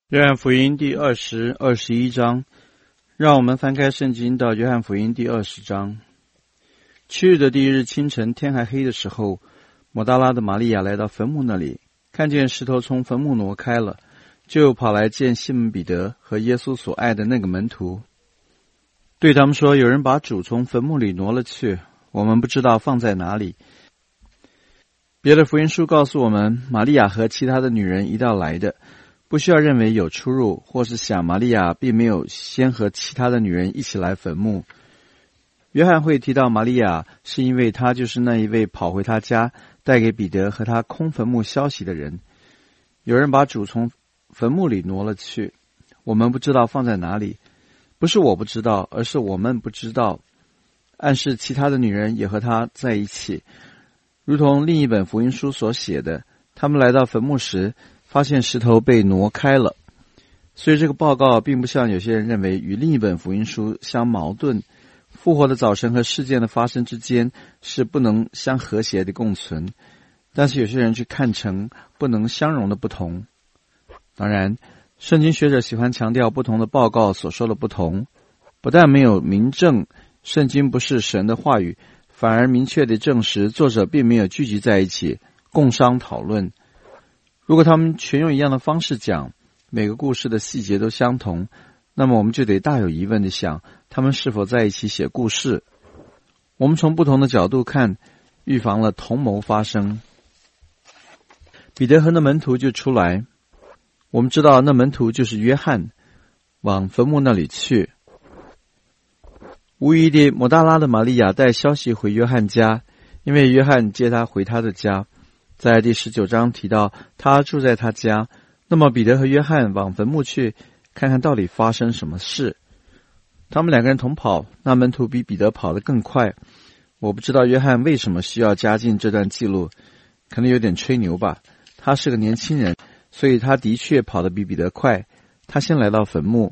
约翰福音第20、21章，让我们翻开圣经到约翰福音第20章。7日的第一日清晨，天还黑的时候，抹大拉的玛利亚来到坟墓那里，看见石头从坟墓挪开了，就跑来见西门彼得和耶稣所爱的那个门徒，对他们说：有人把主从坟墓里挪了去，我们不知道放在哪里。别的福音书告诉我们，玛利亚和其他的女人一道来的，不需要认为有出入，或是想玛利亚并没有先和其他的女人一起来坟墓。约翰会提到玛利亚，是因为她就是那一位跑回他家带给彼得和他空坟墓消息的人。有人把主从坟墓里挪了去，我们不知道放在哪里。不是我不知道，而是我们不知道，暗示其他的女人也和他在一起。如同另一本福音书所写的，他们来到坟墓时发现石头被挪开了，所以这个报告并不像有些人认为与另一本福音书相矛盾。复活的早晨和事件的发生之间是不能相和谐的共存，但是有些人去看成不能相容的不同。当然，圣经学者喜欢强调不同的报告所说的不同，不但没有明证圣经不是神的话语，反而明确地证实作者并没有聚集在一起共商讨论。如果他们全用一样的方式讲，每个故事的细节都相同，那么我们就得大有疑问地想，他们是否在一起写故事？我们从不同的角度看，预防了同谋发生。彼得和那门徒就出来，我们知道那门徒就是约翰，往坟墓那里去。无疑地，抹大拉的玛利亚带消息回约翰家，因为约翰接他回他的家。在第19章提到他住在他家，那么彼得和约翰往坟墓去，看看到底发生什么事。他们两个人同跑，那门徒比彼得跑得更快。我不知道约翰为什么需要加进这段记录，可能有点吹牛吧。他是个年轻人，所以他的确跑得比彼得快。他先来到坟墓，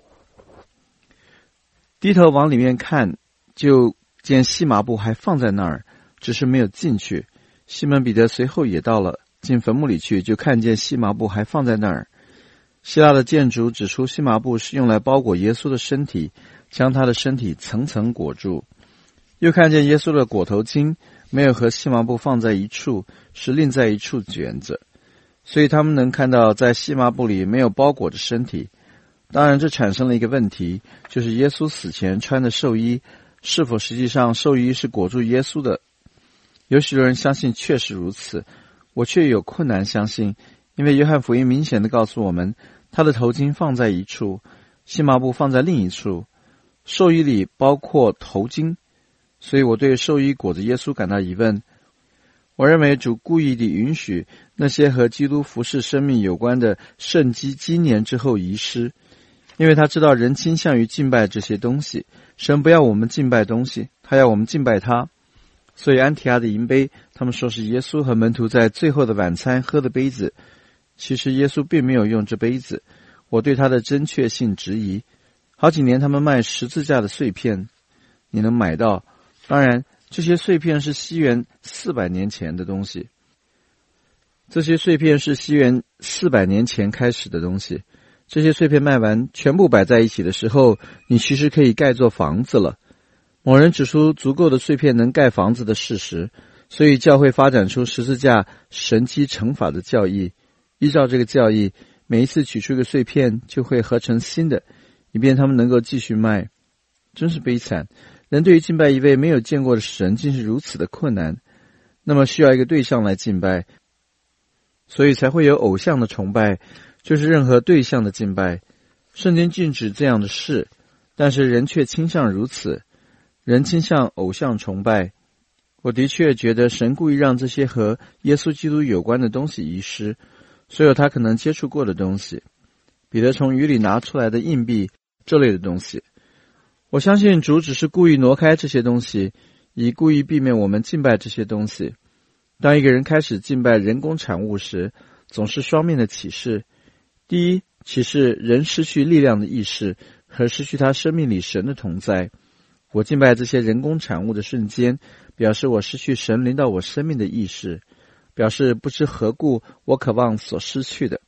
低头往里面看，就见细麻布还放在那儿，只是没有进去。西门彼得随后也到了，进坟墓里去，就看见细麻布还放在那儿。希腊的建筑指出，细麻布是用来包裹耶稣的身体，将他的身体层层裹住。又看见耶稣的裹头巾没有和细麻布放在一处，是另在一处卷着，所以他们能看到在细麻布里没有包裹着身体。当然这产生了一个问题，就是耶稣死前穿的寿衣是否实际上寿衣是裹住耶稣的。有许多人相信确实如此，我却有困难相信，因为约翰福音明显地告诉我们，他的头巾放在一处，细麻布放在另一处，寿衣里包括头巾，所以我对寿衣裹着耶稣感到疑问。我认为主故意地允许那些和基督服侍生命有关的圣迹积年之后遗失，因为他知道人倾向于敬拜这些东西，神不要我们敬拜东西，他要我们敬拜他。所以安提阿的银杯，他们说是耶稣和门徒在最后的晚餐喝的杯子，其实耶稣并没有用这杯子，我对他的真确性质疑。好几年他们卖十字架的碎片，你能买到，当然这些碎片是西元400年前的东西，这些碎片是西元400年前开始的东西。这些碎片卖完全部摆在一起的时候，你其实可以盖座房子了。某人指出足够的碎片能盖房子的事实，所以教会发展出十字架神机乘法的教义。依照这个教义，每一次取出一个碎片就会合成新的，以便他们能够继续卖。真是悲惨，人对于敬拜一位没有见过的神竟是如此的困难。那么需要一个对象来敬拜，所以才会有偶像的崇拜，就是任何对象的敬拜。圣经禁止这样的事，但是人却倾向如此，人倾向偶像崇拜。我的确觉得神故意让这些和耶稣基督有关的东西遗失，所有他可能接触过的东西，彼得从鱼里拿出来的硬币这类的东西。我相信主只是故意挪开这些东西，以故意避免我们敬拜这些东西。当一个人开始敬拜人工产物时，总是双面的启示。第一，启示人失去力量的意识和失去他生命里神的同在。我敬拜这些人工产物的瞬间，表示我失去神临到我生命的意识，表示不知何故我渴望所失去的。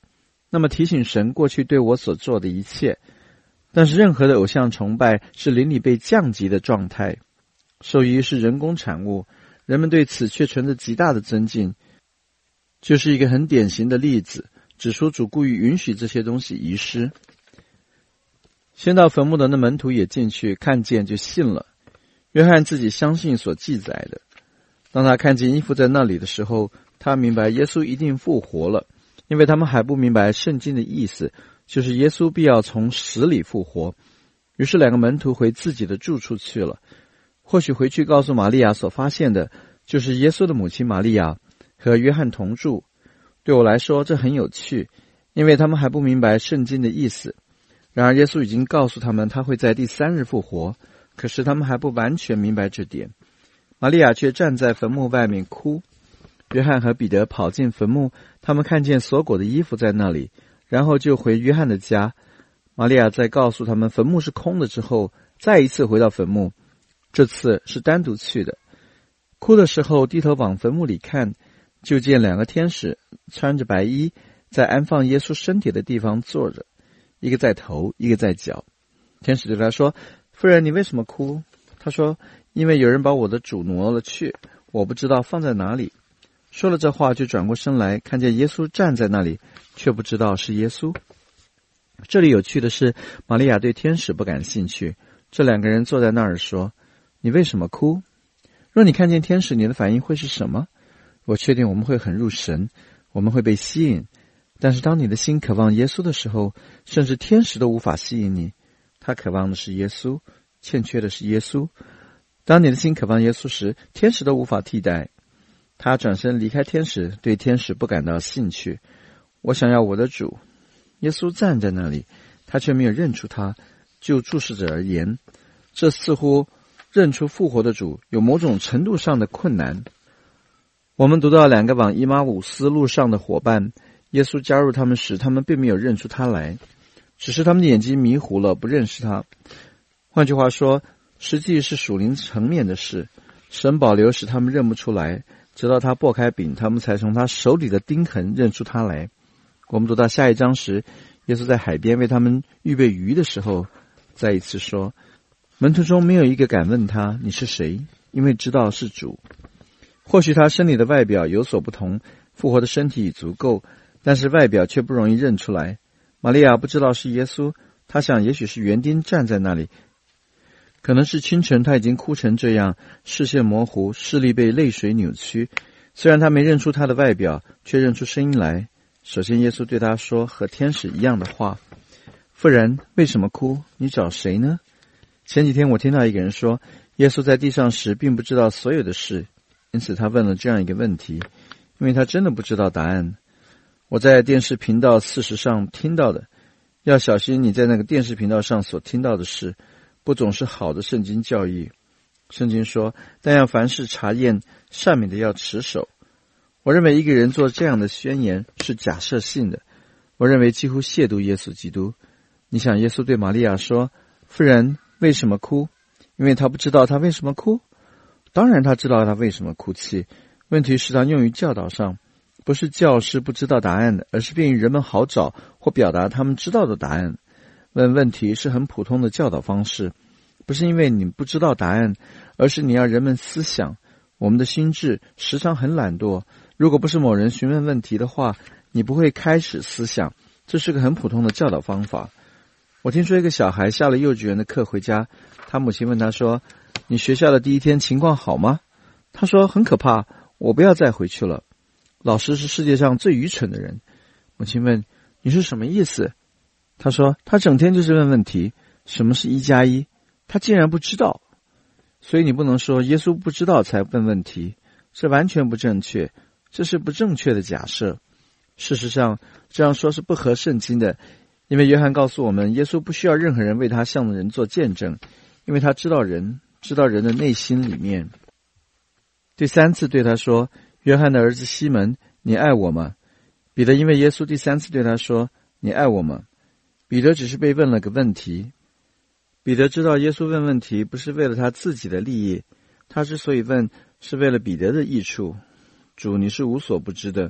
那么提醒神过去对我所做的一切。但是任何的偶像崇拜是灵里被降级的状态，兽医是人工产物，人们对此却存着极大的尊敬，就是一个很典型的例子，指出主故意允许这些东西遗失。先到坟墓的那门徒也进去，看见就信了。约翰自己相信所记载的。当他看见衣服在那里的时候，他明白耶稣一定复活了，因为他们还不明白圣经的意思，就是耶稣必要从死里复活。于是两个门徒回自己的住处去了。或许回去告诉玛利亚所发现的，就是耶稣的母亲玛利亚和约翰同住。对我来说这很有趣，因为他们还不明白圣经的意思。然而耶稣已经告诉他们他会在第3日复活，可是他们还不完全明白这点。玛利亚却站在坟墓外面哭。约翰和彼得跑进坟墓，他们看见锁裹的衣服在那里，然后就回约翰的家。玛利亚在告诉他们坟墓是空的之后，再一次回到坟墓，这次是单独去的。哭的时候低头往坟墓里看，就见2个天使穿着白衣，在安放耶稣身体的地方坐着，一个在头，一个在脚。天使对他说：夫人，你为什么哭？他说：因为有人把我的主挪了去，我不知道放在哪里。说了这话就转过身来，看见耶稣站在那里，却不知道是耶稣。这里有趣的是，玛利亚对天使不感兴趣。这2个人坐在那儿说：你为什么哭？若你看见天使，你的反应会是什么？我确定我们会很入神，我们会被吸引。但是当你的心渴望耶稣的时候，甚至天使都无法吸引你。他渴望的是耶稣，欠缺的是耶稣。当你的心渴望耶稣时，天使都无法替代。他转身离开天使，对天使不感到兴趣。我想要我的主。耶稣站在那里，他却没有认出他，就注视者而言，这似乎认出复活的主有某种程度上的困难。我们读到2个往以马忤斯路上的伙伴，耶稣加入他们时，他们并没有认出他来，只是他们的眼睛迷糊了，不认识他。换句话说，实际是属灵层面的事，神保留使他们认不出来，直到他擘开饼，他们才从他手里的钉痕认出他来。我们读到下一章时，耶稣在海边为他们预备鱼的时候，再一次说，门徒中没有一个敢问他你是谁，因为知道是主。或许他身体的外表有所不同，复活的身体已足够，但是外表却不容易认出来。玛利亚不知道是耶稣，她想也许是园丁站在那里，可能是清晨他已经哭成这样，视线模糊，视力被泪水扭曲。虽然他没认出他的外表，却认出声音来。首先耶稣对他说和天使一样的话：妇人，为什么哭？你找谁呢？前几天我听到一个人说，耶稣在地上时并不知道所有的事，因此他问了这样一个问题，因为他真的不知道答案。我在电视频道40上听到的，要小心你在那个电视频道上所听到的事，不总是好的圣经教义。圣经说，但要凡事查验，善美的要持守。我认为一个人做这样的宣言是假设性的，我认为几乎亵渎耶稣基督。你想耶稣对玛利亚说，妇人，为什么哭？因为他不知道他为什么哭？当然他知道他为什么哭泣，问题是他用于教导上，不是教师不知道答案的，而是便于人们好找或表达他们知道的答案。问问题是很普通的教导方式，不是因为你不知道答案，而是你要人们思想。我们的心智时常很懒惰，如果不是某人询问问题的话，你不会开始思想，这是个很普通的教导方法。我听说一个小孩下了幼稚园的课回家，他母亲问他说，你学校的第一天情况好吗？他说很可怕，我不要再回去了。老师是世界上最愚蠢的人。母亲问，你是什么意思？他说，他整天就是问问题，什么是1+1？他竟然不知道。所以你不能说耶稣不知道才问问题，这完全不正确，这是不正确的假设。事实上，这样说是不合圣经的，因为约翰告诉我们，耶稣不需要任何人为他向人做见证，因为他知道人的内心里面。第3次对他说，约翰的儿子西门，你爱我吗？彼得因为耶稣第3次对他说，你爱我吗？彼得只是被问了个问题。彼得知道耶稣问问题不是为了他自己的利益，他之所以问是为了彼得的益处。主，你是无所不知的，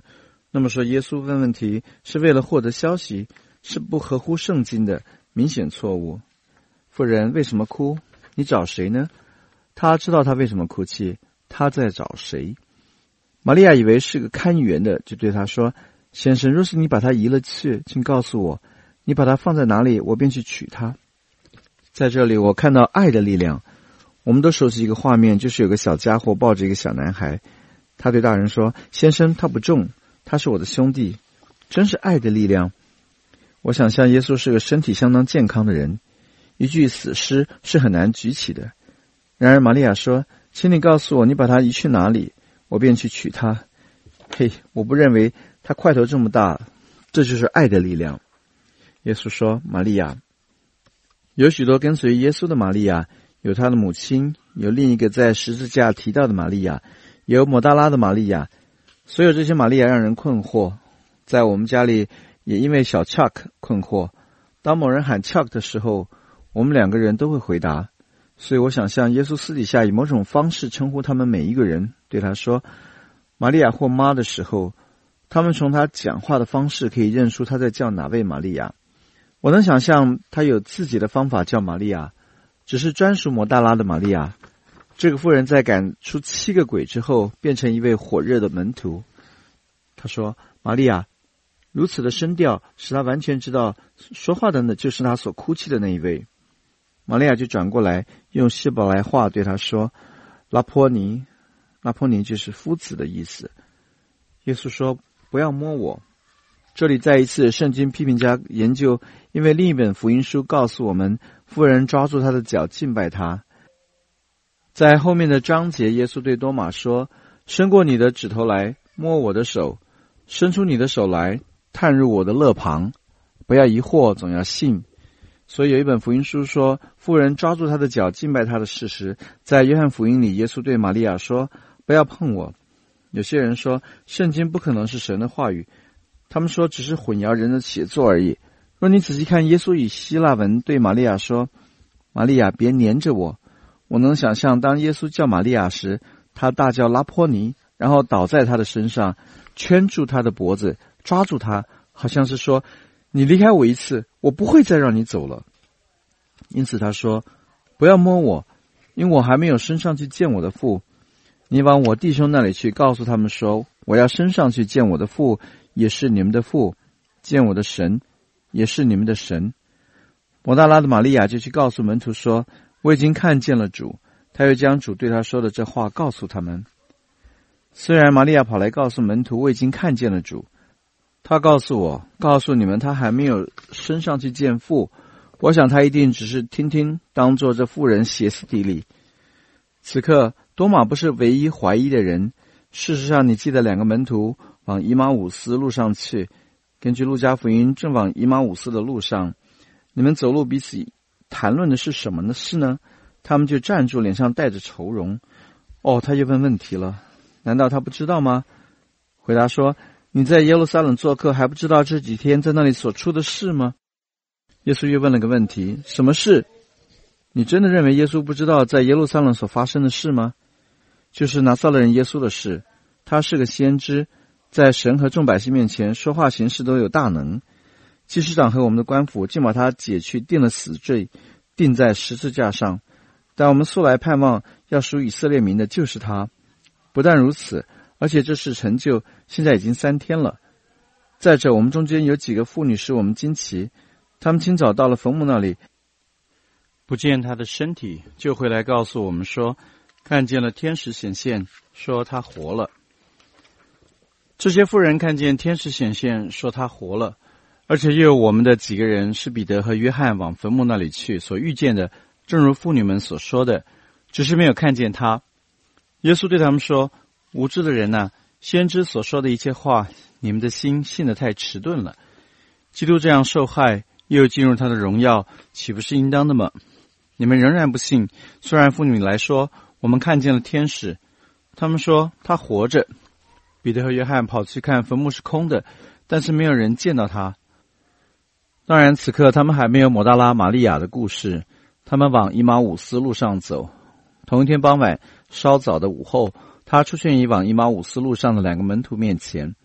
那么说耶稣问问题是为了获得消息，是不合乎圣经的，明显错误。妇人为什么哭？你找谁呢？他知道他为什么哭泣，他在找谁。玛利亚以为是个看园的，就对他说，先生，若是你把他移了去，请告诉我，你把他放在哪里，我便去取他。在这里我看到爱的力量。我们都熟悉一个画面，就是有个小家伙抱着一个小男孩，他对大人说，先生，他不重，他是我的兄弟。真是爱的力量。我想象耶稣是个身体相当健康的人，一具死尸是很难举起的。然而玛利亚说，请你告诉我，你把他移去哪里，我便去取他。嘿，我不认为他块头这么大，这就是爱的力量。耶稣说，玛利亚。有许多跟随耶稣的玛利亚，有他的母亲，有另一个在十字架提到的玛利亚，有抹大拉的玛利亚。所有这些玛利亚让人困惑，在我们家里也因为小 Chuck 困惑。当某人喊 Chuck 的时候，我们两个人都会回答。所以我想象耶稣私底下以某种方式称呼他们每一个人，对他说玛利亚或妈的时候，他们从他讲话的方式可以认出他在叫哪位玛利亚。我能想象他有自己的方法叫玛利亚，只是专属抹大拉的玛利亚。这个妇人在赶出7个鬼之后，变成一位火热的门徒。他说，玛利亚，如此的声调使他完全知道说话的就是他所哭泣的那一位。玛利亚就转过来用希伯来话对他说，拉波尼。拉波尼就是夫子的意思。耶稣说，不要摸我。这里再一次圣经批评家研究，因为另一本福音书告诉我们，妇人抓住他的脚敬拜他。在后面的章节，耶稣对多马说，伸过你的指头来摸我的手，伸出你的手来探入我的肋旁，不要疑惑，总要信。所以有一本福音书说，妇人抓住他的脚敬拜他的事实。在约翰福音里，耶稣对玛利亚说，不要碰我。有些人说圣经不可能是神的话语，他们说只是混淆人的写作而已。若你仔细看，耶稣以希腊文对玛利亚说，玛利亚，别黏着我。我能想象当耶稣叫玛利亚时，他大叫拉波尼，然后倒在他的身上，圈住他的脖子，抓住他，好像是说，你离开我一次，我不会再让你走了。因此他说，不要摸我，因为我还没有升上去见我的父。你往我弟兄那里去，告诉他们说，我要升上去见我的父，也是你们的父，见我的神，也是你们的神。抹大拉的玛利亚就去告诉门徒说，我已经看见了主。他又将主对他说的这话告诉他们。虽然玛利亚跑来告诉门徒，我已经看见了主，他告诉我，告诉你们，他还没有升上去见父。我想他一定只是听听，当作这妇人歇斯底里。此刻多马不是唯一怀疑的人。事实上，你记得2个门徒往以马忤斯路上去，根据路加福音，正往以马忤斯的路上，你们走路彼此谈论的是什么的事呢？他们就站住，脸上带着愁容。他又问问题了，难道他不知道吗？回答说，你在耶路撒冷做客，还不知道这几天在那里所出的事吗？耶稣又问了个问题，什么事？你真的认为耶稣不知道在耶路撒冷所发生的事吗？就是拿撒勒人耶稣的事。他是个先知，在神和众百姓面前说话行事都有大能。祭司长和我们的官府竟把他解去，定了死罪，钉在十字架上。但我们素来盼望要属以色列民的就是他。不但如此，而且这事成就现在已经3天了。再者，我们中间有几个妇女使我们惊奇，他们清早到了坟墓那里，不见他的身体，就回来告诉我们说，看见了天使显现，说他活了。这些妇人看见天使显现，说他活了，而且又有我们的几个人是彼得和约翰往坟墓那里去，所遇见的正如妇女们所说的，只是没有看见他。耶稣对他们说，无知的人啊，先知所说的一切话，你们的心信得太迟钝了。基督这样受害，又进入他的荣耀，岂不是应当的吗？你们仍然不信。虽然妇女来说，我们看见了天使，他们说他活着。彼得和约翰跑去看坟墓是空的，但是没有人见到他。当然此刻他们还没有抹大拉玛利亚的故事。他们往以马忤斯路上走。同一天傍晚稍早的午后，他出现于往以马忤斯路上的2个门徒面前。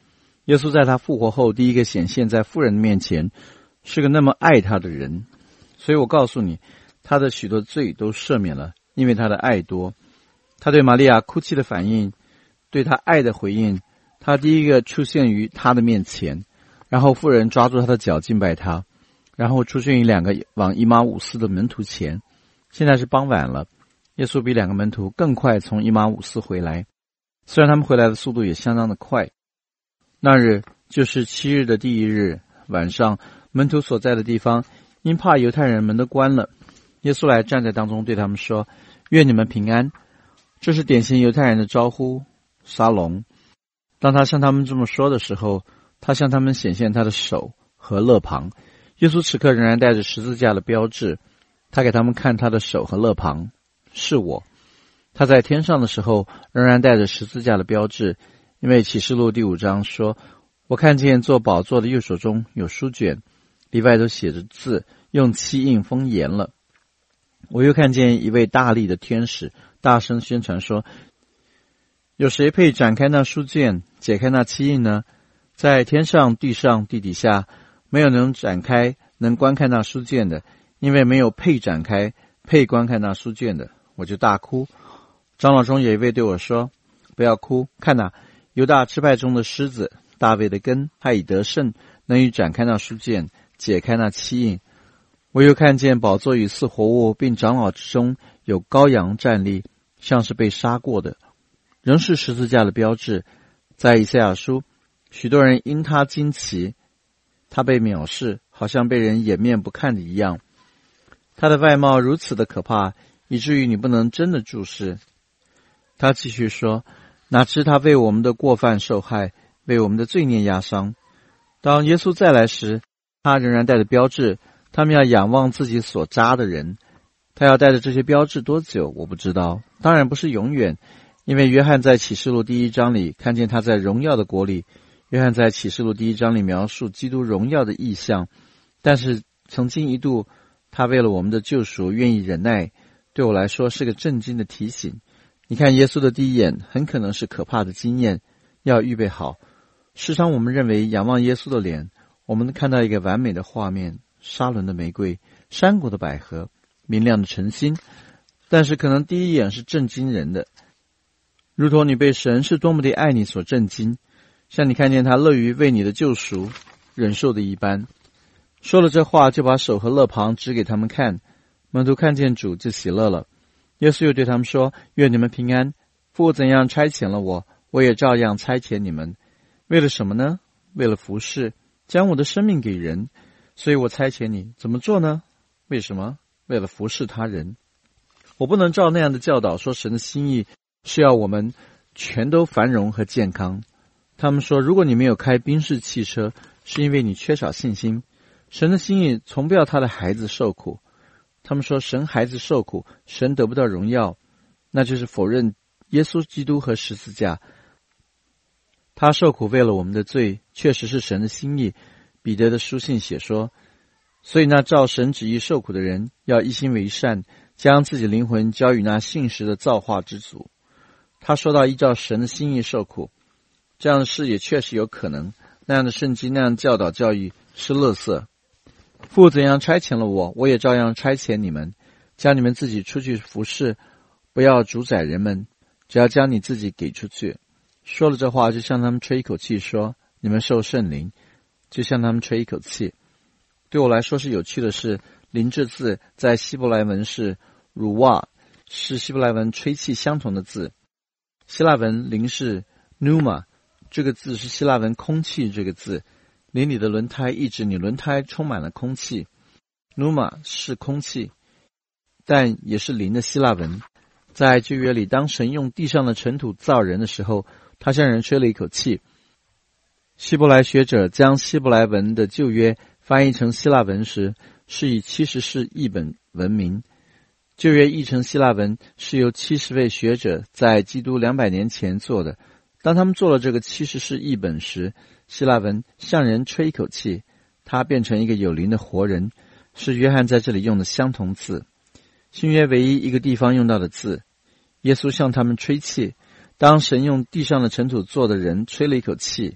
耶稣在他复活后第一个显现在妇人的面前，是个那么爱他的人，所以我告诉你，他的许多罪都赦免了，因为他的爱多。他对玛利亚哭泣的反应，对他爱的回应，他第一个出现于他的面前，然后妇人抓住他的脚敬拜他，然后出现于两个往以马忤斯的门徒前。现在是傍晚了，耶稣比两个门徒更快从以马忤斯回来，虽然他们回来的速度也相当的快。那日就是7日的第一日晚上，门徒所在的地方因怕犹太人门都关了，耶稣来站在当中对他们说，愿你们平安。这是典型犹太人的招呼，沙龙。当他向他们这么说的时候，他向他们显现他的手和肋旁。耶稣此刻仍然带着十字架的标志，他给他们看他的手和肋旁，是我。他在天上的时候仍然带着十字架的标志，因为启示录第5章说，我看见坐宝座的右手中有书卷，里外都写着字，用漆印封严了。我又看见一位大力的天使大声宣传说，有谁配展开那书卷，解开那漆印呢？在天上地上地底下没有能展开能观看那书卷的，因为没有配展开配观看那书卷的。我就大哭。长老中有一位对我说，不要哭，看哪，犹大支派中的狮子大卫的根，他已得胜，能以展开那书卷，解开那漆印。我又看见宝座与4活物并长老之中有羔羊站立，像是被杀过的，仍是十字架的标志。在以赛亚书，许多人因他惊奇，他被藐视，好像被人掩面不看的一样。他的外貌如此的可怕，以至于你不能真的注视。他继续说，哪知他为我们的过犯受害，为我们的罪孽压伤。当耶稣再来时，他仍然带着标志，他们要仰望自己所扎的人。他要带着这些标志多久我不知道，当然不是永远，因为约翰在启示录第1章里看见他在荣耀的国里。约翰在启示录第1章里描述基督荣耀的意象，但是曾经一度他为了我们的救赎愿意忍耐，对我来说是个震惊的提醒。你看耶稣的第一眼很可能是可怕的经验，要预备好。时常我们认为仰望耶稣的脸，我们能看到一个完美的画面，沙伦的玫瑰，山谷的百合，明亮的晨星，但是可能第一眼是震惊人的，如同你被神是多么的爱你所震惊，像你看见他乐于为你的救赎忍受的一般。说了这话，就把手和肋旁指给他们看，门徒看见主就喜乐了。耶稣又对他们说，愿你们平安，父怎样差遣了我，我也照样差遣你们。为了什么呢？为了服侍，将我的生命给人，所以我差遣你。怎么做呢？为什么？为了服侍他人。我不能照那样的教导说，神的心意是要我们全都繁荣和健康。他们说，如果你没有开宾士汽车，是因为你缺少信心。神的心意从不要他的孩子受苦。他们说，神孩子受苦，神得不到荣耀，那就是否认耶稣基督和十字架。他受苦为了我们的罪，确实是神的心意。彼得的书信写说，所以那照神旨意受苦的人，要一心为善，将自己灵魂交与那信实的造化之主。他说到依照神的心意受苦，这样的事也确实有可能。那样的圣经，那样的教导教育是垃圾。父怎样差遣了我，我也照样差遣你们，将你们自己出去服侍，不要主宰人们，只要将你自己给出去。说了这话，就向他们吹一口气，说，你们受圣灵，就向他们吹一口气。对我来说是有趣的是，灵这字在希伯来文是鲁瓦，是希伯来文吹气相同的字。希腊文灵是 pneuma， 这个字是希腊文空气这个字，灵里的轮胎意指你轮胎充满了空气。pneuma 是空气，但也是灵的希腊文。在旧约里，当神用地上的尘土造人的时候，他向人吹了一口气。希伯来学者将希伯来文的旧约翻译成希腊文时，是以70世译本闻名。旧约译成希腊文是由70位学者在基督200年前做的。当他们做了这个70世译本时，希腊文向人吹一口气，他变成一个有灵的活人，是约翰在这里用的相同字。新约唯一一个地方用到的字。耶稣向他们吹气，当神用地上的尘土做的人吹了一口气，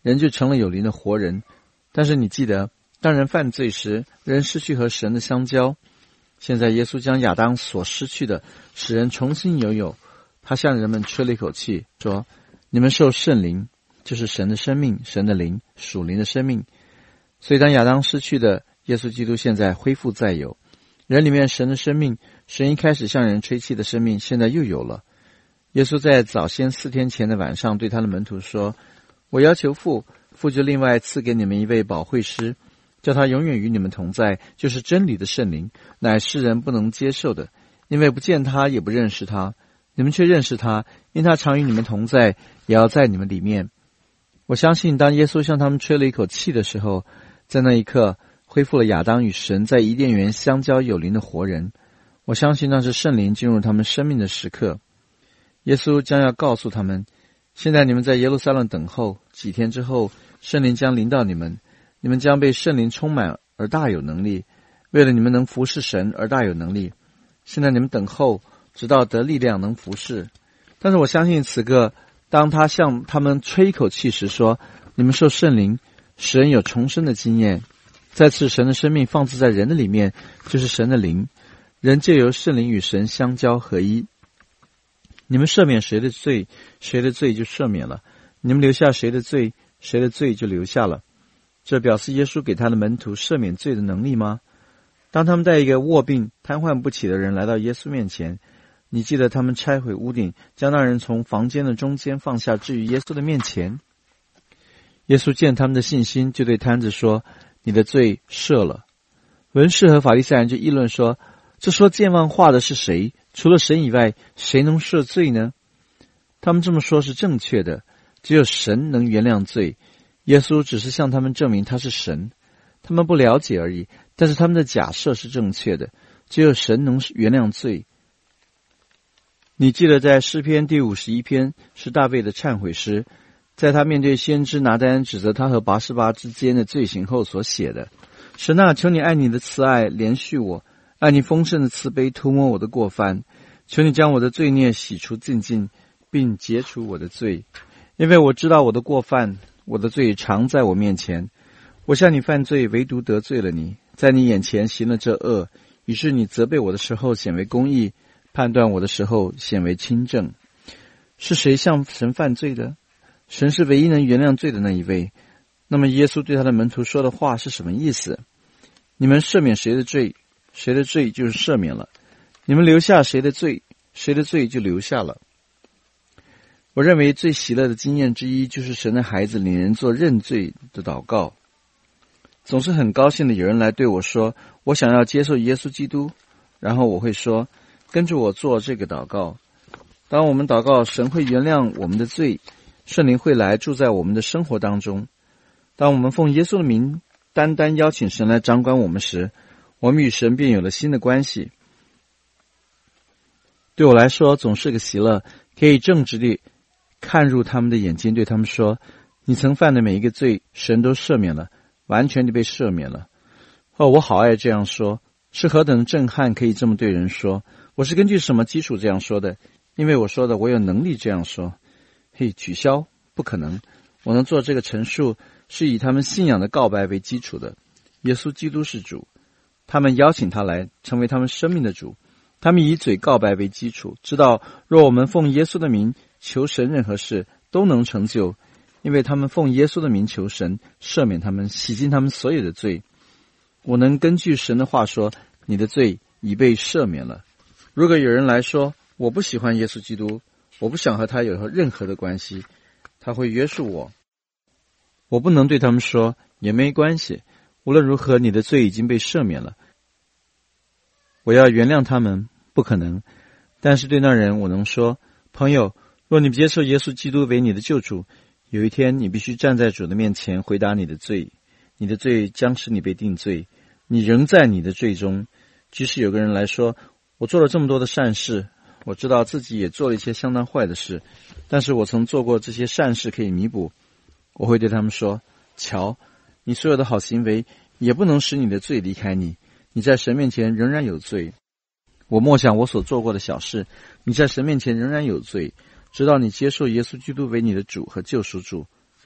人就成了有灵的活人。但是你记得，当人犯罪时，人失去和神的相交。现在耶稣将亚当所失去的使人重新拥有。他向人们吹了一口气，说：你们受圣灵，就是神的生命，神的灵，属灵的生命。所以当亚当失去的，耶稣基督现在恢复再有。人里面神的生命，神一开始向人吹气的生命，现在又有了。耶稣在早先4天前的晚上对他的门徒说：我要求父，父就另外赐给你们一位保惠师，叫他永远与你们同在，就是真理的圣灵，乃世人不能接受的，因为不见他也不认识他。你们却认识他，因他常与你们同在，也要在你们里面。我相信当耶稣向他们吹了一口气的时候，在那一刻恢复了亚当与神在伊甸园相交有灵的活人。我相信那是圣灵进入他们生命的时刻。耶稣将要告诉他们，现在你们在耶路撒冷等候，几天之后圣灵将临到你们，你们将被圣灵充满而大有能力，为了你们能服侍神而大有能力。现在你们等候，直到得力量能服侍。但是我相信此刻当他向他们吹一口气时说，你们受圣灵，使人有重生的经验。再次神的生命放置在人的里面，就是神的灵，人借由圣灵与神相交合一。你们赦免谁的罪，谁的罪就赦免了；你们留下谁的罪，谁的罪就留下了。这表示耶稣给他的门徒赦免罪的能力吗？当他们带一个卧病瘫痪不起的人来到耶稣面前，你记得他们拆毁屋顶，将那人从房间的中间放下，置于耶稣的面前。耶稣见他们的信心，就对摊子说：你的罪赦了。文士和法利赛人就议论说：这说健忘话的是谁？除了神以外，谁能赦罪呢？他们这么说是正确的，只有神能原谅罪。耶稣只是向他们证明他是神，他们不了解而已，但是他们的假设是正确的，只有神能原谅罪。你记得在诗篇第51篇是大卫的忏悔诗，在他面对先知拿单指责他和拔示巴之间的罪行后所写的：神啊，求你按你的慈爱怜恤我，按你丰盛的慈悲涂抹我的过犯，求你将我的罪孽洗除净尽，并解除我的罪，因为我知道我的过犯，我的罪常在我面前。我向你犯罪，唯独得罪了你，在你眼前行了这恶，于是你责备我的时候显为公义，判断我的时候显为清正。是谁向神犯罪的？神是唯一能原谅罪的那一位。那么耶稣对他的门徒说的话是什么意思？你们赦免谁的罪，谁的罪就是赦免了；你们留下谁的罪，谁的罪就留下了。我认为最喜乐的经验之一，就是神的孩子领人做认罪的祷告。总是很高兴的有人来对我说，我想要接受耶稣基督，然后我会说，跟着我做这个祷告。当我们祷告，神会原谅我们的罪，圣灵会来住在我们的生活当中。当我们奉耶稣的名单单邀请神来掌管我们时，我们与神便有了新的关系。对我来说，总是个喜乐，可以正直地看入他们的眼睛，对他们说，你曾犯的每一个罪，神都赦免了，完全地被赦免了。我好爱这样说，是何等的震撼，可以这么对人说。我是根据什么基础这样说的？因为我说的，我有能力这样说。取消不可能。我能做这个陈述，是以他们信仰的告白为基础的。耶稣基督是主，他们邀请他来成为他们生命的主。他们以嘴告白为基础，知道若我们奉耶稣的名求神任何事都能成就，因为他们奉耶稣的名求神赦免他们，洗净他们所有的罪。我能根据神的话说，你的罪已被赦免了。如果有人来说，我不喜欢耶稣基督，我不想和他有任何的关系，他会约束我。我不能对他们说，也没关系，无论如何你的罪已经被赦免了。我要原谅他们，不可能。但是对那人我能说，朋友，若你不接受耶稣基督为你的救主，有一天你必须站在主的面前回答你的罪，你的罪将使你被定罪，你仍在你的罪中。即使有个人来说，我做了这么多的善事，我知道自己也做了一些相当坏的事，但是我曾做过这些善事可以弥补。我会对他们说，瞧，你所有的好行为也不能使你的罪离开你，你在神面前仍然有罪。我默想我所做过的小事，你在神面前仍然有罪，直到你接受耶稣基督为你的主和救赎主，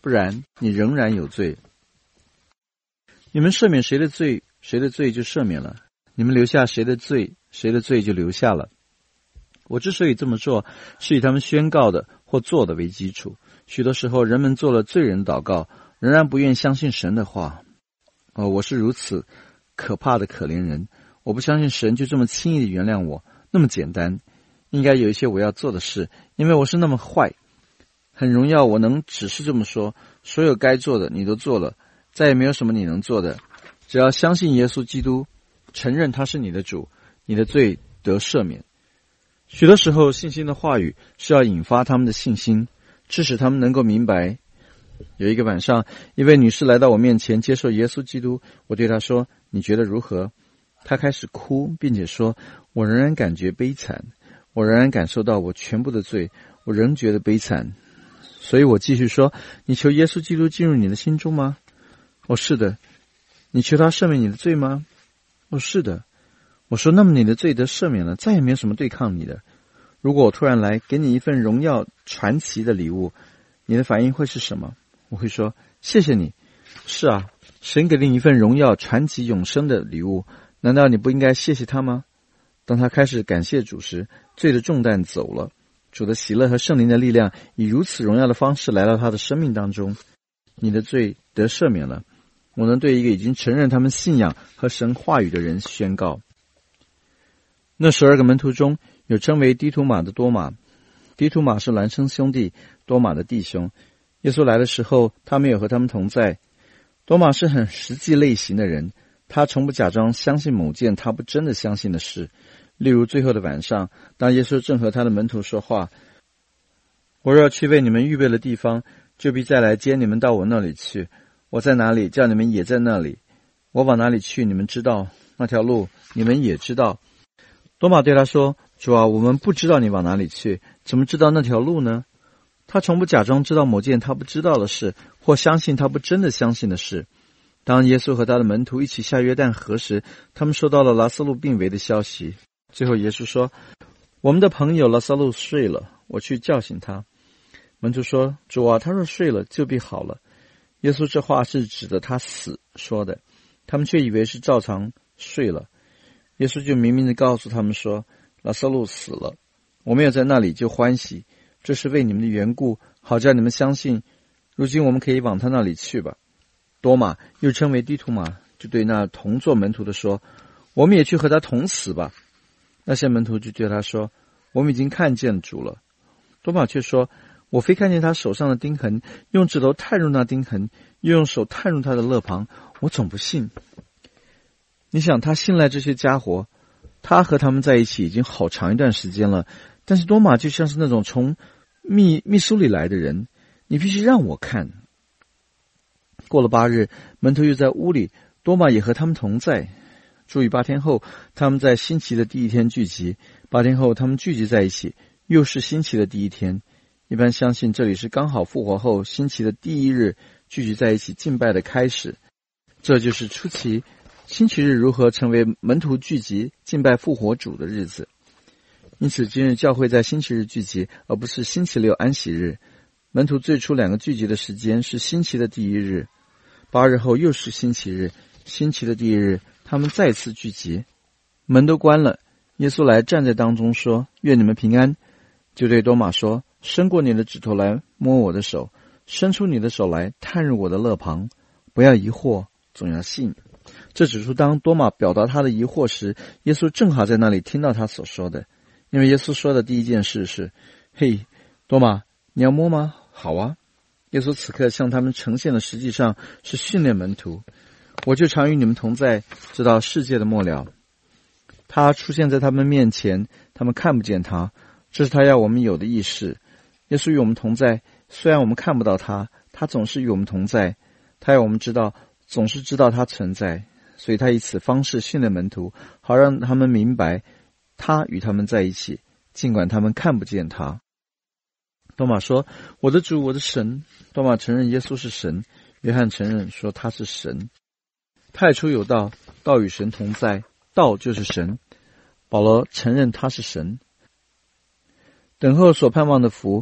不然你仍然有罪。你们赦免谁的罪，谁的罪就赦免了；你们留下谁的罪，谁的罪就留下了。我之所以这么做，是以他们宣告的或做的为基础。许多时候人们做了罪人的祷告，仍然不愿相信神的话。我是如此可怕的可怜人，我不相信神就这么轻易的原谅我，那么简单。应该有一些我要做的事，因为我是那么坏。很荣耀我能只是这么说，所有该做的你都做了，再也没有什么你能做的。只要相信耶稣基督，承认他是你的主，你的罪得赦免。许多时候信心的话语是要引发他们的信心，致使他们能够明白。有一个晚上，一位女士来到我面前接受耶稣基督，我对她说，你觉得如何？她开始哭，并且说，我仍然感觉悲惨，我仍然感受到我全部的罪，我仍觉得悲惨。所以我继续说，你求耶稣基督进入你的心中吗？是的。你求他赦免你的罪吗？是的。我说，那么你的罪得赦免了，再也没有什么对抗你的。如果我突然来给你一份荣耀传奇的礼物，你的反应会是什么？我会说，谢谢你。是啊，神给了你一份荣耀传奇永生的礼物，难道你不应该谢谢他吗？当他开始感谢主时，罪的重担走了，主的喜乐和圣灵的力量以如此荣耀的方式来到他的生命当中。你的罪得赦免了。我能对一个已经承认他们信仰和神话语的人宣告。那12个门徒中有称为低图马的多马，低图马是孪生兄弟多马的弟兄。耶稣来的时候，他没有和他们同在。多马是很实际类型的人，他从不假装相信某件他不真的相信的事。例如最后的晚上，当耶稣正和他的门徒说话，我若去为你们预备了地方，就必再来接你们到我那里去。我在哪里，叫你们也在那里。我往哪里去，你们知道，那条路你们也知道。多马对他说，主啊，我们不知道你往哪里去，怎么知道那条路呢？他从不假装知道某件他不知道的事，或相信他不真的相信的事。当耶稣和他的门徒一起下约旦河时，他们收到了拉撒路病危的消息。最后耶稣说，我们的朋友拉撒路睡了，我去叫醒他。门徒说，主啊，他若睡了，就必好了。耶稣这话是指着他死说的，他们却以为是照常睡了。耶稣就明明地告诉他们说，拉撒路死了，我没有在那里就欢喜，这是为你们的缘故，好叫你们相信。如今我们可以往他那里去吧。多马又称为低图马，就对那同做门徒的说，我们也去和他同死吧。那些门徒就对他说，我们已经看见主了。多马却说，我非看见他手上的钉痕，用指头探入那钉痕，又用手探入他的肋旁，我总不信。你想，他信赖这些家伙，他和他们在一起已经好长一段时间了，但是多马就像是那种从密苏里来的人，你必须让我看。过了8日，门徒又在屋里，多马也和他们同在。注意，8天后，他们在星期的第一天聚集，8天后他们聚集在一起，又是星期的第一天。一般相信这里是刚好复活后星期的第一日聚集在一起敬拜的开始。这就是初期星期日如何成为门徒聚集敬拜复活主的日子。因此今日教会在星期日聚集，而不是星期六安息日。门徒最初2个聚集的时间是星期的第一日，8日后又是星期日，星期的第一日他们再次聚集，门都关了。耶稣来站在当中说，愿你们平安。就对多马说，伸过你的指头来摸我的手，伸出你的手来探入我的肋旁，不要疑惑，总要信。这指出当多马表达他的疑惑时，耶稣正好在那里听到他所说的。因为耶稣说的第一件事是，嘿，多马，你要摸吗？好啊。耶稣此刻向他们呈现的实际上是训练门徒。我就常与你们同在，直到世界的末了。他出现在他们面前，他们看不见他，这是他要我们有的意识。耶稣与我们同在，虽然我们看不到他，他总是与我们同在。他要我们知道，总是知道他存在，所以他以此方式训练门徒，好让他们明白他与他们在一起，尽管他们看不见他。多马说，我的主，我的神。多马承认耶稣是神，约翰承认说他是神。太初有道，道与神同在，道就是神。保罗承认他是神。等候所盼望的福，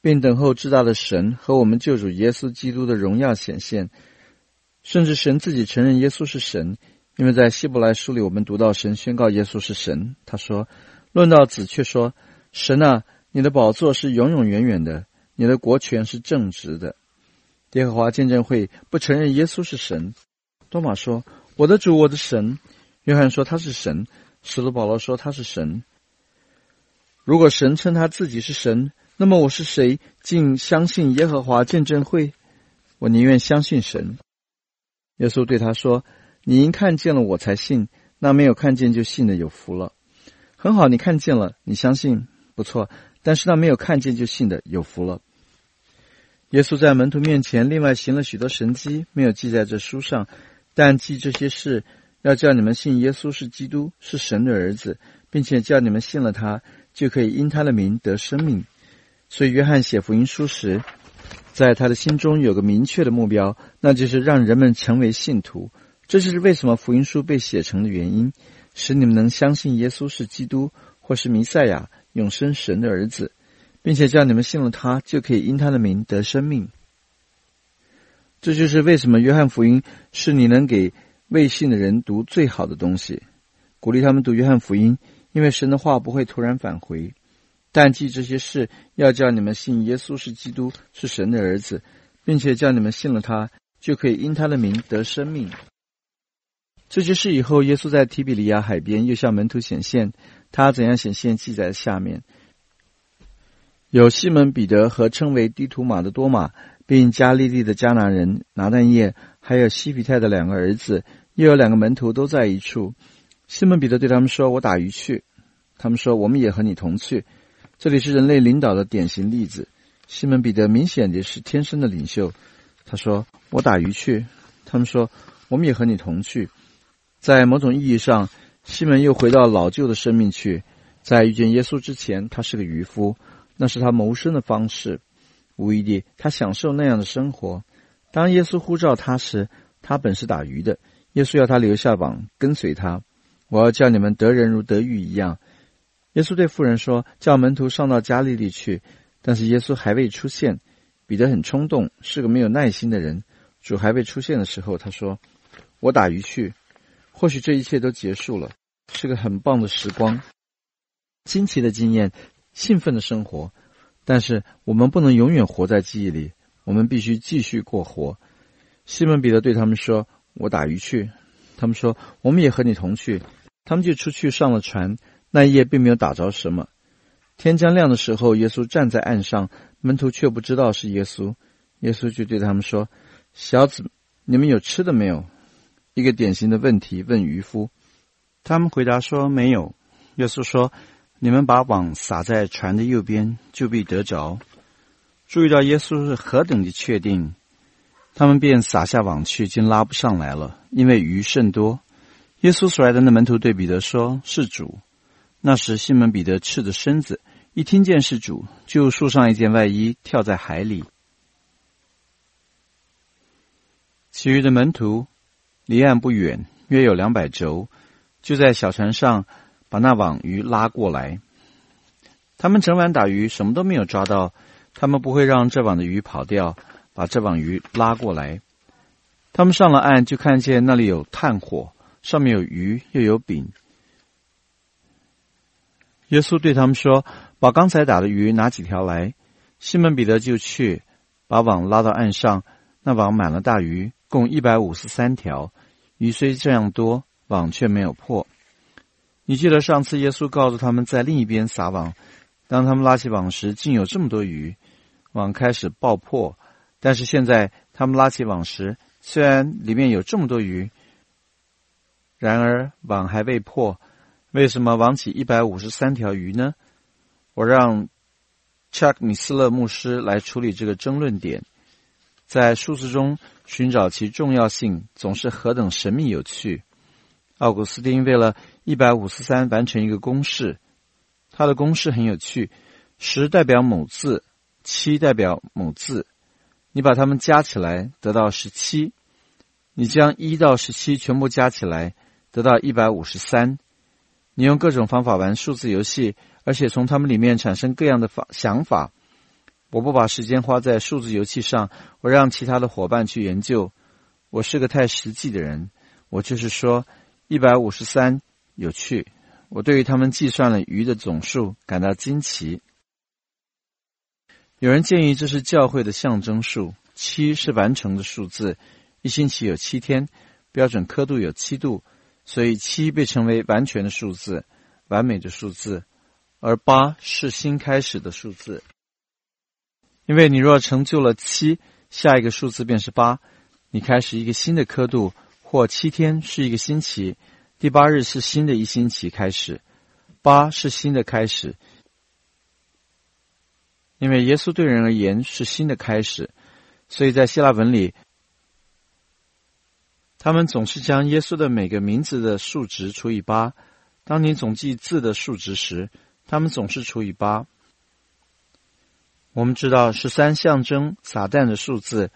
并等候至大的神和我们救主耶稣基督的荣耀显现。甚至神自己承认耶稣是神，因为在希伯来书里我们读到神宣告耶稣是神。他说，论到子却说，神啊，你的宝座是永永远远的，你的国权是正直的。耶和华见证会不承认耶稣是神。多马说，我的主，我的神。约翰说他是神，使徒保罗说他是神。如果神称他自己是神，那么我是谁，竟相信耶和华见证会？我宁愿相信神。耶稣对他说，你因看见了我才信，那没有看见就信的有福了。很好，你看见了，你相信，不错，但是那没有看见就信的有福了。耶稣在门徒面前另外行了许多神迹，没有记在这书上，但记这些事，要叫你们信耶稣是基督，是神的儿子，并且叫你们信了他，就可以因他的名得生命。所以约翰写福音书时，在他的心中有个明确的目标，那就是让人们成为信徒。这就是为什么福音书被写成的原因，使你们能相信耶稣是基督，或是弥赛亚，永生神的儿子，并且叫你们信了他，就可以因他的名得生命。这就是为什么约翰福音是你能给未信的人读最好的东西，鼓励他们读约翰福音，因为神的话不会突然返回。但记这些事，要叫你们信耶稣是基督，是神的儿子，并且叫你们信了他，就可以因他的名得生命。这些事以后，耶稣在提比里亚海边又向门徒显现，他怎样显现记在下面。有西门彼得和称为低图马的多马，并加利利的迦拿人拿但业，还有西庇太的2个儿子，又有2个门徒都在一处。西门彼得对他们说，我打鱼去。他们说，我们也和你同去。这里是人类领导的典型例子。西门彼得明显的是天生的领袖，他说，我打鱼去。他们说，我们也和你同去。在某种意义上，西门又回到老旧的生命去。在遇见耶稣之前，他是个渔夫，那是他谋生的方式。无疑地，他享受那样的生活。当耶稣呼召他时，他本是打鱼的。耶稣要他留下网，跟随他。我要叫你们得人如得鱼一样。耶稣对妇人说，叫门徒上到加利利去。但是耶稣还未出现。彼得很冲动，是个没有耐心的人。主还未出现的时候，他说，我打鱼去。或许这一切都结束了，是个很棒的时光，惊奇的经验，兴奋的生活。但是我们不能永远活在记忆里，我们必须继续过活。西门彼得对他们说，我打鱼去。他们说，我们也和你同去。他们就出去上了船，那一夜并没有打着什么。天将亮的时候，耶稣站在岸上，门徒却不知道是耶稣。耶稣就对他们说，小子，你们有吃的没有？一个典型的问题问渔夫。他们回答说，没有。耶稣说，你们把网撒在船的右边，就必得着。注意到耶稣是何等的确定，他们便撒下网去，竟拉不上来了，因为鱼甚多。耶稣所来的那门徒对彼得说，是主。那时西门彼得赤着身子，一听见是主，就束上一件外衣，跳在海里。其余的门徒离岸不远，约有200肘，就在小船上把那网鱼拉过来。他们整晚打鱼，什么都没有抓到，他们不会让这网的鱼跑掉，把这网鱼拉过来。他们上了岸，就看见那里有炭火，上面有鱼，又有饼。耶稣对他们说，把刚才打的鱼拿几条来。西门彼得就去，把网拉到岸上，那网满了大鱼，共153条。鱼虽这样多，网却没有破。你记得上次耶稣告诉他们在另一边撒网，当他们拉起网时，竟有这么多鱼，网开始爆破。但是现在他们拉起网时，虽然里面有这么多鱼，然而网还未破。为什么网起153条鱼呢？我让查克米斯勒牧师来处理这个争论点。在数字中寻找其重要性，总是何等神秘有趣。奥古斯丁为了153完成一个公式，他的公式很有趣，10代表某字，7代表某字，你把它们加起来得到17，你将1到17全部加起来得到153。你用各种方法玩数字游戏，而且从它们里面产生各样的想法。 我不把时间花在数字游戏上，我让其他的伙伴去研究。我是个太实际的人，我就是说153有趣。我对于他们计算了鱼的总数感到惊奇。有人建议这是教会的象征数，7是完成的数字，一星期有7天，标准刻度有7度，所以7被称为完全的数字，完美的数字，而8是新开始的数字。因为你若成就了7，下一个数字便是8，你开始一个新的刻度，或7天是一个星期，第8日是新的一星期开始，8是新的开始。因为耶稣对人而言是新的开始，所以在希腊文里，他们总是将耶稣的每个名字的数值除以8。当你总计字的数值时，他们总是除以8。我们知道13象征撒旦的数字。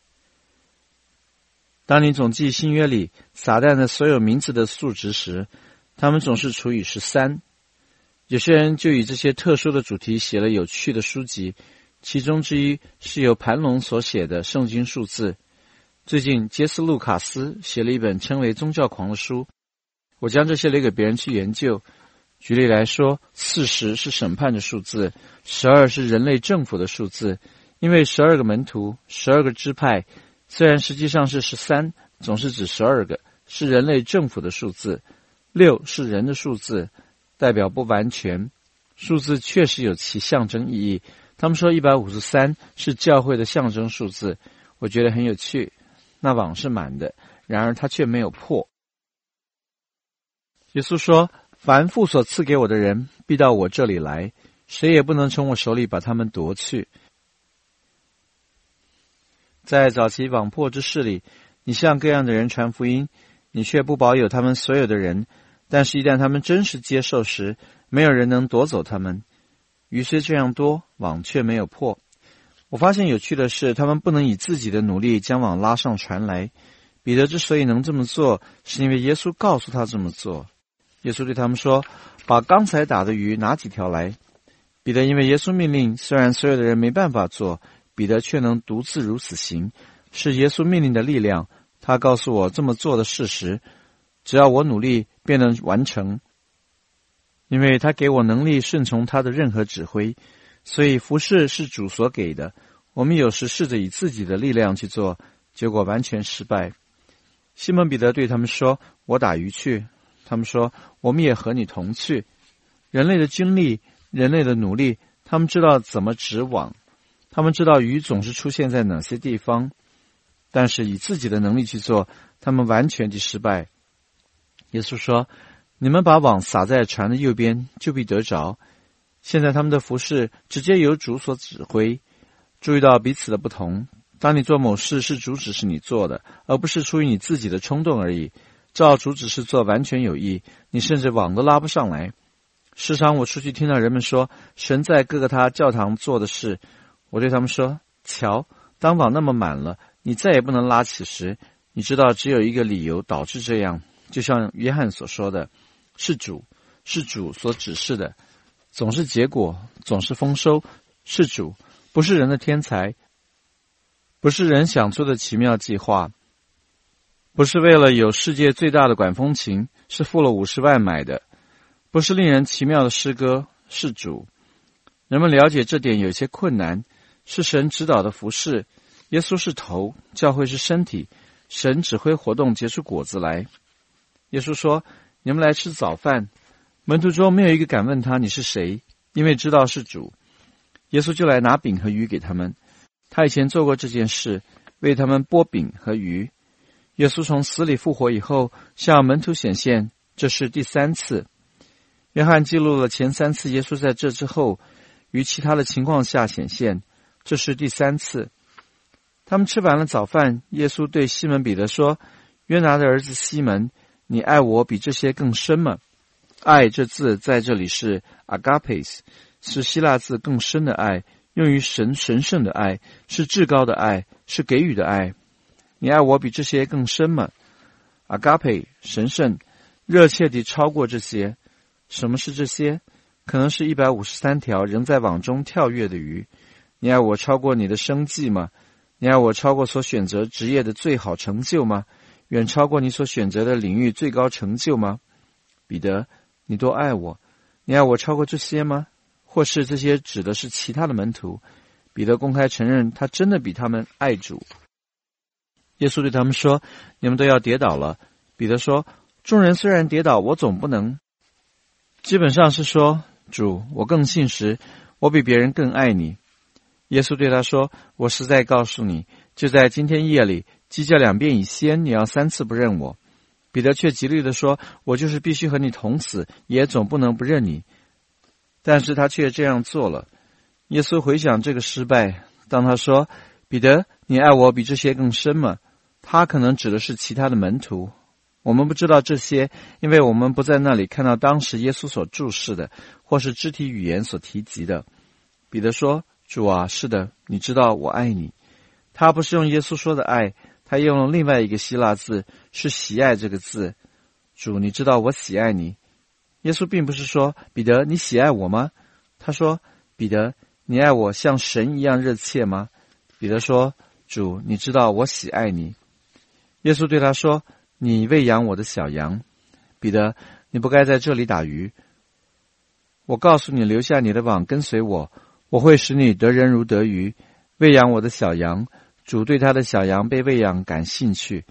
当你总计新约里撒旦的所有名字的数值时，他们总是除以13。有些人就以这些特殊的主题写了有趣的书籍，其中之一是由盘龙所写的圣经数字。最近杰斯·路卡斯写了一本称为宗教狂的书，我将这些留给别人去研究。举例来说，40是审判的数字，12是人类政府的数字，因为12个门徒，12个支派，虽然实际上是13，总是指12个，是人类政府的数字。6是人的数字，代表不完全。数字确实有其象征意义。他们说153是教会的象征数字，我觉得很有趣。那网是满的，然而它却没有破。耶稣说，凡父所赐给我的人必到我这里来，谁也不能从我手里把他们夺去。在早期网破之事里，你向各样的人传福音，你却不保有他们所有的人，但是一旦他们真实接受时，没有人能夺走他们。鱼虽这样多，网却没有破。我发现有趣的是，他们不能以自己的努力将网拉上船来。彼得之所以能这么做，是因为耶稣告诉他这么做。耶稣对他们说，把刚才打的鱼拿几条来。彼得因为耶稣命令，虽然所有的人没办法做，彼得却能独自如此行，是耶稣命令的力量。他告诉我这么做的事实，只要我努力便能完成，因为他给我能力顺从他的任何指挥。所以服事是主所给的，我们有时试着以自己的力量去做，结果完全失败。西门彼得对他们说，我打鱼去。他们说，我们也和你同去。人类的经历，人类的努力，他们知道怎么指网，他们知道鱼总是出现在哪些地方，但是以自己的能力去做，他们完全的失败。耶稣说，你们把网撒在船的右边，就必得着。现在他们的服事直接由主所指挥。注意到彼此的不同，当你做某事，是主指示你做的，而不是出于你自己的冲动而已。照主指示做完全有益，你甚至网都拉不上来。时常我出去听到人们说，神在各个他教堂做的事，我对他们说，瞧，当网那么满了，你再也不能拉起时，你知道只有一个理由导致这样，就像约翰所说的，是主所指示的，总是结果，总是丰收，是主，不是人的天才，不是人想出的奇妙计划，不是为了有世界最大的管风琴，是付了50万买的，不是令人奇妙的诗歌，是主。人们了解这点有些困难，是神指导的服事，耶稣是头，教会是身体，神指挥活动结出果子来。耶稣说，你们来吃早饭。门徒中没有一个敢问他你是谁，因为知道是主。耶稣就来拿饼和鱼给他们，他以前做过这件事，为他们拨饼和鱼。耶稣从死里复活以后，向门徒显现，这是第3次。约翰记录了前3次耶稣在这之后于其他的情况下显现，这是第3次。他们吃完了早饭，耶稣对西门彼得说，约拿的儿子西门，你爱我比这些更深吗？爱这字在这里是 agapes， 是希腊字更深的爱，用于神圣的爱，是至高的爱，是给予的爱。你爱我比这些更深吗？ agape 神圣，热切地超过这些。什么是这些？可能是153条仍在网中跳跃的鱼。 你爱我超过你的生计吗？你爱我超过所选择职业的最好成就吗？远超过你所选择的领域最高成就吗？彼得，你多爱我，你爱我超过这些吗？或是这些指的是其他的门徒？彼得公开承认他真的比他们爱主。耶稣对他们说，你们都要跌倒了。彼得说，众人虽然跌倒，我总不能。基本上是说，主，我更信实，我比别人更爱你。耶稣对他说，我实在告诉你，就在今天夜里，鸡叫2遍以先，你要3次不认我。彼得却极力地说，我就是必须和你同死，也总不能不认你。但是他却这样做了。耶稣回想这个失败，当他说，彼得，你爱我比这些更深吗？他可能指的是其他的门徒。我们不知道这些，因为我们不在那里看到当时耶稣所注视的，或是肢体语言所提及的。彼得说，主啊，是的，你知道我爱你。他不是用耶稣说的爱，他用了另外一个希腊字，是喜爱这个字。主，你知道我喜爱你。耶稣并不是说，彼得，你喜爱我吗？他说，彼得，你爱我像神一样热切吗？彼得说，主，你知道我喜爱你。耶稣对他说，你喂养我的小羊。彼得，你不该在这里打鱼。我告诉你，留下你的网，跟随我，我会使你得人如得鱼。喂养我的小羊，主对他的小羊被喂养感兴趣。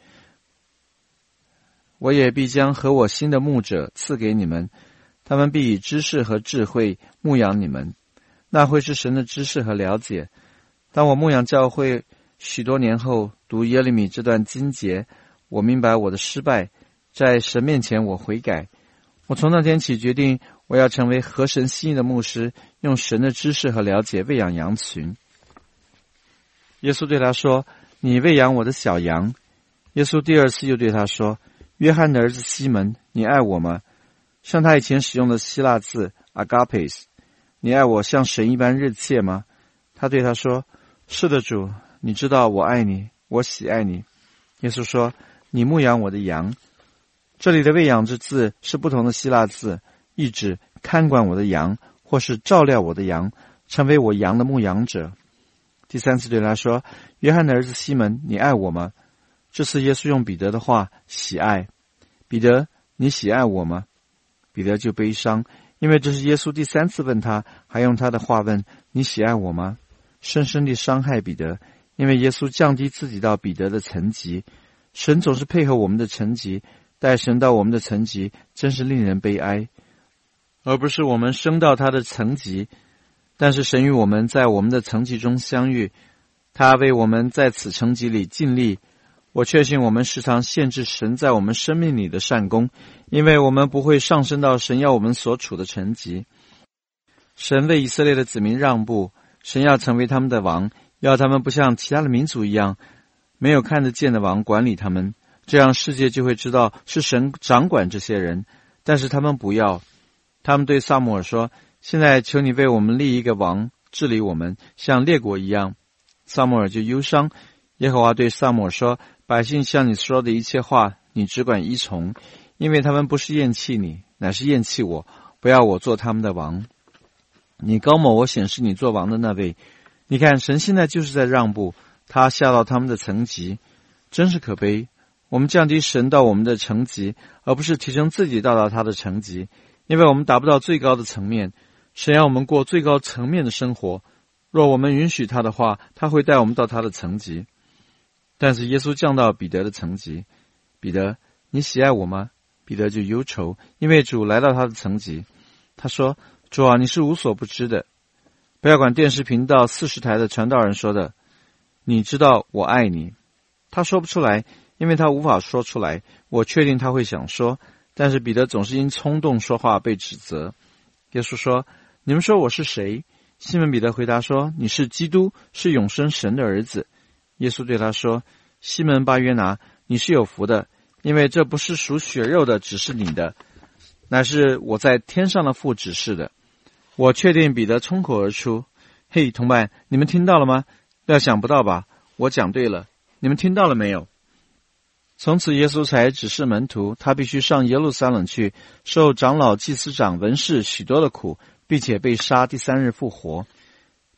我也必将和我新的牧者赐给你们，他们必以知识和智慧牧养你们，那会是神的知识和了解。当我牧养教会许多年后，读耶利米这段经节，我明白我的失败，在神面前我悔改。我从那天起决定，我要成为合神心意的牧师，用神的知识和了解喂养羊群。耶稣对他说，你喂养我的小羊。耶稣第2次又对他说，约翰的儿子西门，你爱我吗？像他以前使用的希腊字 agapes， 你爱我像神一般热切吗？他对他说，是的，主，你知道我爱你，我喜爱你。耶稣说，你牧养我的羊。这里的喂养之字是不同的希腊字，意指看管我的羊，或是照料我的羊，成为我羊的牧养者。第3次对他说，约翰的儿子西门，你爱我吗？这次耶稣用彼得的话，喜爱。彼得，你喜爱我吗？彼得就悲伤，因为这是耶稣第3次问他，还用他的话问，你喜爱我吗？深深地伤害彼得，因为耶稣降低自己到彼得的层级。神总是配合我们的层级，带神到我们的层级，真是令人悲哀，而不是我们升到他的层级。但是神与我们在我们的层级中相遇，他为我们在此层级里尽力。我确信我们时常限制神在我们生命里的善功，因为我们不会上升到神要我们所处的层级。神为以色列的子民让步，神要成为他们的王，要他们不像其他的民族一样，没有看得见的王管理他们，这样世界就会知道是神掌管这些人。但是他们不要，他们对撒母耳说，现在求你为我们立一个王，治理我们，像列国一样。撒母耳就忧伤。耶和华对撒母耳说，百姓向你说的一切话，你只管依从，因为他们不是厌弃你，乃是厌弃我，不要我做他们的王。你高某我显示你做王的那位。你看，神现在就是在让步，他下到他们的层级，真是可悲。我们降低神到我们的层级，而不是提升自己到他的层级，因为我们达不到最高的层面。神要我们过最高层面的生活，若我们允许他的话，他会带我们到他的层级。但是耶稣降到彼得的层级，彼得，你喜爱我吗？彼得就忧愁，因为主来到他的层级。他说，主啊，你是无所不知的。不要管电视频道40台的传道人说的，你知道我爱你。他说不出来，因为他无法说出来。我确定他会想说，但是彼得总是因冲动说话被指责。耶稣说，你们说我是谁？西门彼得回答说，你是基督，是永生神的儿子。耶稣对他说，西门巴约拿，你是有福的，因为这不是属血肉的指示你的，乃是我在天上的父指示的。我确定彼得冲口而出，嘿，同伴，你们听到了吗？料想不到吧？我讲对了，你们听到了没有？从此耶稣才指示门徒，他必须上耶路撒冷去，受长老、祭司长、文士许多的苦，并且被杀，第3日复活。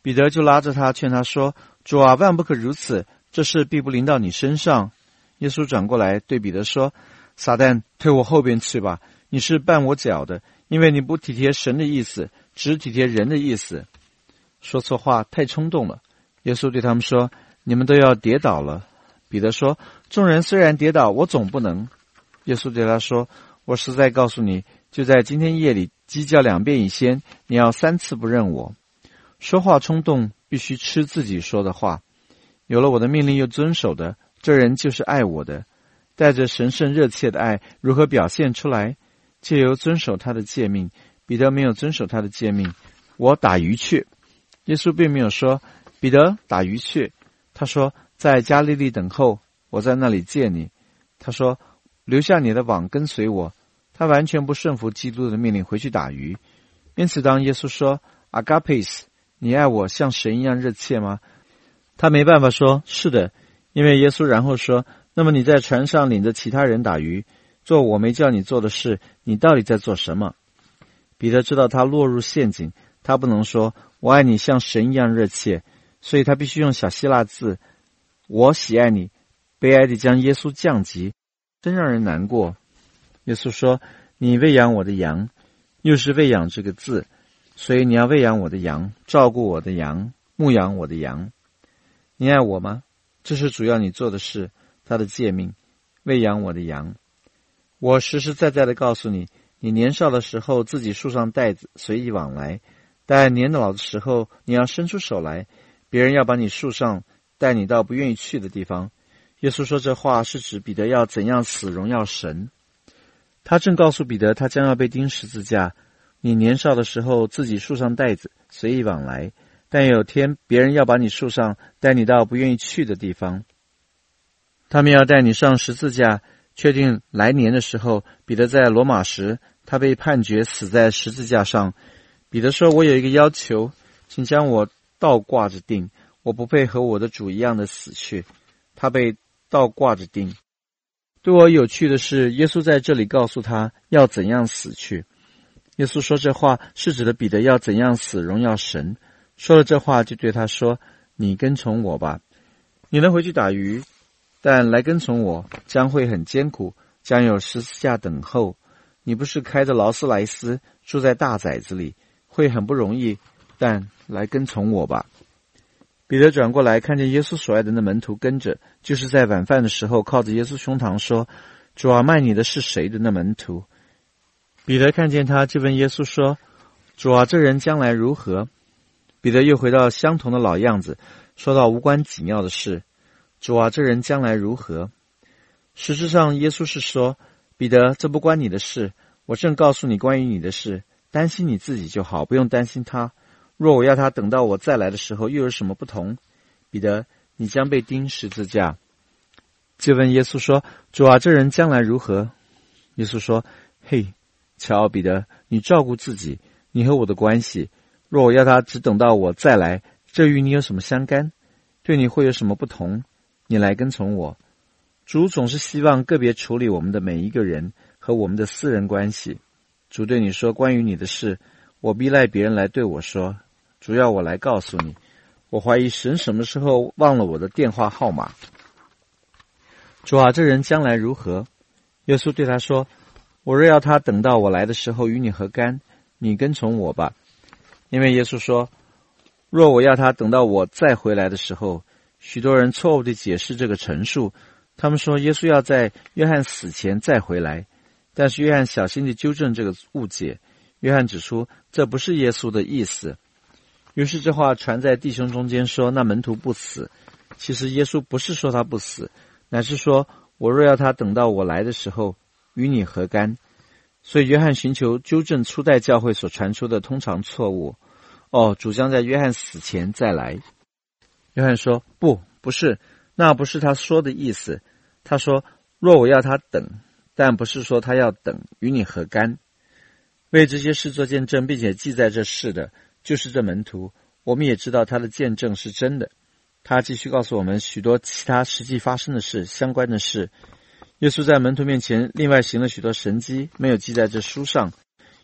彼得就拉着他劝他说：主啊，万不可如此，这事必不临到你身上。耶稣转过来对彼得说：撒旦，退我后边去吧，你是绊我脚的，因为你不体贴神的意思，只体贴人的意思。说错话太冲动了。耶稣对他们说：你们都要跌倒了。彼得说：众人虽然跌倒，我总不能。耶稣对他说：我实在告诉你，就在今天夜里鸡叫2遍以先，你要3次不认我。说话冲动，必须吃自己说的话。有了我的命令又遵守的，这人就是爱我的。带着神圣热切的爱如何表现出来？借由遵守他的诫命。彼得没有遵守他的诫命，我打鱼去。耶稣并没有说彼得打鱼去，他说在加利利等候，我在那里见你。他说留下你的网跟随我。他完全不顺服基督的命令回去打鱼。因此当耶稣说 Agapes， 你爱我像神一样热切吗？他没办法说是的，因为耶稣然后说，那么你在船上领着其他人打鱼，做我没叫你做的事，你到底在做什么？彼得知道他落入陷阱，他不能说我爱你像神一样热切，所以他必须用小希腊字我喜爱你，悲哀地将耶稣降级，真让人难过。耶稣说你喂养我的羊，又是喂养这个字，所以你要喂养我的羊，照顾我的羊，牧养我的羊。你爱我吗？这是主要你做的事，他的诫命，喂养我的羊。我实实在在地告诉你，你年少的时候自己束上带子，随意往来，但年老的时候你要伸出手来，别人要把你束上，带你到不愿意去的地方。耶稣说这话是指彼得要怎样死荣耀神。他正告诉彼得他将要被钉十字架。你年少的时候自己束上带子，随意往来，但有天别人要把你束上，带你到不愿意去的地方。他们要带你上十字架。确定来年的时候，彼得在罗马时，他被判决死在十字架上。彼得说，我有一个要求，请将我倒挂着钉，我不配和我的主一样的死去。他被倒挂着钉。对我有趣的是，耶稣在这里告诉他要怎样死去。耶稣说这话是指的彼得要怎样死荣耀神。说了这话就对他说，你跟从我吧。你能回去打鱼，但来跟从我将会很艰苦，将有十字架等候。你不是开着劳斯莱斯住在大宅子里，会很不容易，但来跟从我吧。彼得转过来看见耶稣所爱的那门徒跟着，就是在晚饭的时候靠着耶稣胸膛说，主啊，卖你的是谁的那门徒？彼得看见他就问耶稣说，主啊，这人将来如何？彼得又回到相同的老样子，说到无关紧要的事，主啊，这人将来如何？实质上耶稣是说，彼得，这不关你的事，我正告诉你关于你的事，担心你自己就好，不用担心他。若我要他等到我再来的时候，又有什么不同？彼得，你将被钉十字架。就问耶稣说，主啊，这人将来如何？耶稣说，嘿，瞧彼得，你照顾自己，你和我的关系，若我要他只等到我再来，这与你有什么相干？对你会有什么不同？你来跟从我。主总是希望个别处理我们的每一个人和我们的私人关系。主对你说关于你的事，我逼赖别人来对我说，主要我来告诉你，我怀疑神什么时候忘了我的电话号码。主啊，这人将来如何？耶稣对他说，我若要他等到我来的时候与你何干？你跟从我吧。因为耶稣说，若我要他等到我再回来的时候，许多人错误地解释这个陈述，他们说耶稣要在约翰死前再回来，但是约翰小心地纠正这个误解。约翰指出这不是耶稣的意思。于是这话传在弟兄中间说，那门徒不死。其实耶稣不是说他不死，乃是说我若要他等到我来的时候与你何干。所以约翰寻求纠正初代教会所传出的通常错误。主将在约翰死前再来。约翰说，不是，那不是他说的意思。他说，若我要他等，但不是说他要等，与你何干？为这些事做见证并且记在这事的，就是这门徒。我们也知道他的见证是真的。他继续告诉我们许多其他实际发生的事，相关的事。耶稣在门徒面前另外行了许多神迹，没有记在这书上，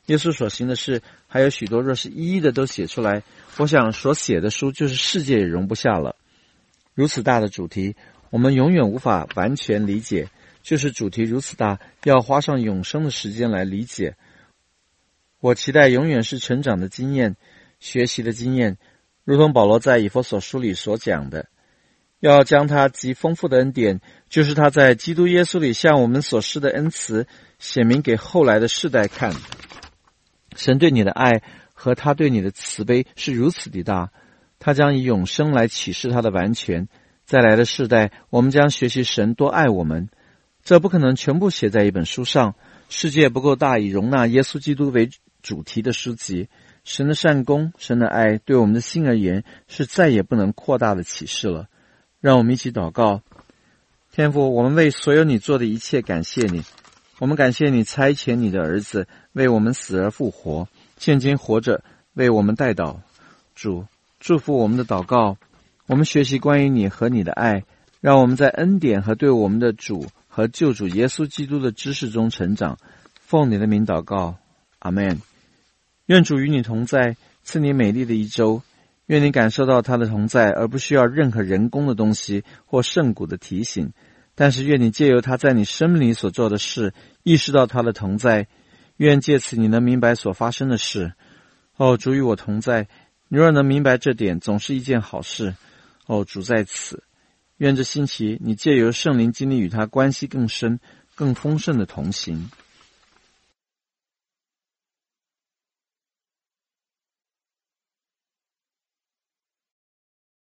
耶稣所行的事还有许多，若是一一的都写出来，我想所写的书就是世界也容不下了。如此大的主题，我们永远无法完全理解，就是主题如此大，要花上永生的时间来理解。我期待永远是成长的经验，学习的经验，如同保罗在以弗所书里所讲的，要将他极丰富的恩典，就是他在基督耶稣里向我们所施的恩慈，显明给后来的世代看。神对你的爱和他对你的慈悲是如此的大，他将以永生来启示他的完全。再来的世代，我们将学习神多爱我们。这不可能全部写在一本书上，世界不够大以容纳耶稣基督为主题的书籍。神的善功，神的爱对我们的心而言是再也不能扩大的启示了。让我们一起祷告。天父，我们为所有你做的一切感谢你，我们感谢你差遣你的儿子为我们死而复活，现今活着为我们代祷。主，祝福我们的祷告，我们学习关于你和你的爱，让我们在恩典和对我们的主和救主耶稣基督的知识中成长。奉你的名祷告，阿们。愿主与你同在，赐你美丽的一周。愿你感受到他的同在，而不需要任何人工的东西或圣骨的提醒。但是愿你借由他在你生命里所做的事，意识到他的同在。愿借此你能明白所发生的事。哦，主与我同在，你若能明白这点，总是一件好事。哦，主在此。愿这星期你借由圣灵经历与他关系更深、更丰盛的同行。